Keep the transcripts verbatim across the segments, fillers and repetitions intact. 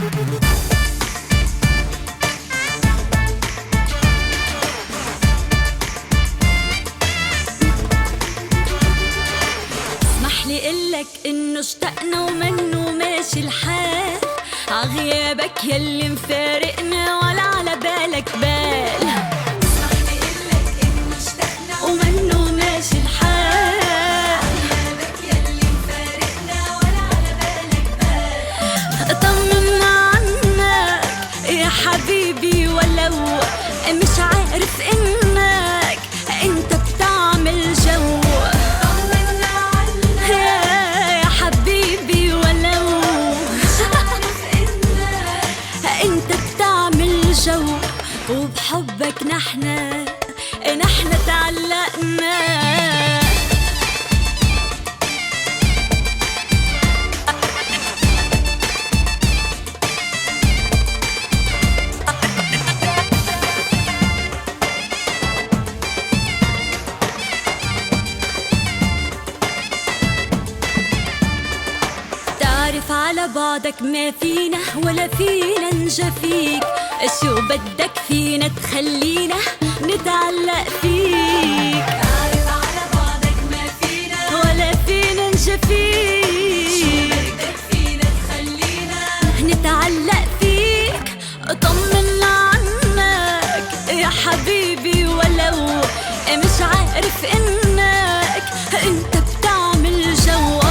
اسمح لي قلك انه اشتقنا ومنه ماشي الحال، عغيابك يلي مفارقنا ولا على بالك بال. اسمح لي قلك انه اشتقنا ومنه ماشي الحال، عغيابك يلي مفارقنا ولا على بالك بال. طمنا عنك يا حبيبي ولو مش عارف انك انت بتعمل جو. انت بتعمل جو وبحبك نحنا نحنا تعلقنا. تعرف على بعضك ما فينا ولا فينا نجافيك، شو بدك فينا تخلينا نتعلق فيك. تعرف على بعضك ما فينا ولا فينا نجافيك، شو بدك فينا تخلينا نتعلق فيك. طمنا عنك يا حبيبي ولو مش عارف انك انت بتعمل جو.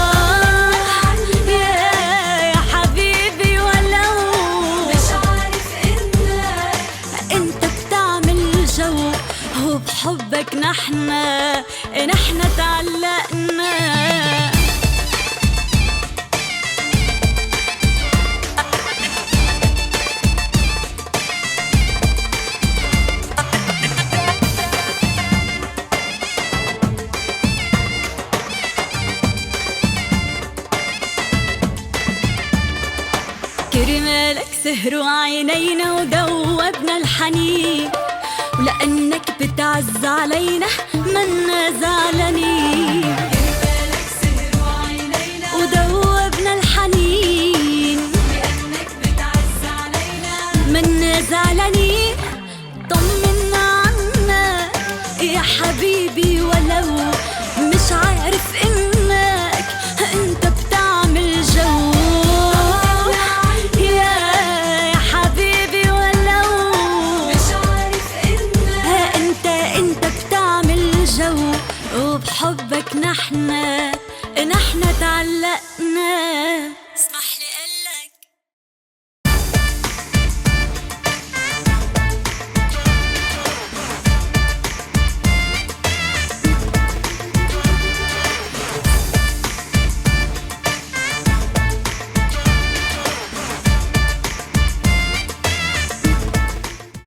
وبحبك نحنا نحنا تعلقنا. كرمالك سهروا عينينا ودوبنا الحنين، ولأنك بتعز علينا منا زعلانين. كرمالك سهروا عينينا ودوبنا الحنين، لأنك بتعز علينا منا زعلانين. طمنا عنك يا حبيبي ولو مش عارف انك انت بتعمل جو. وبحبك نحنا نحنا تعلقنا.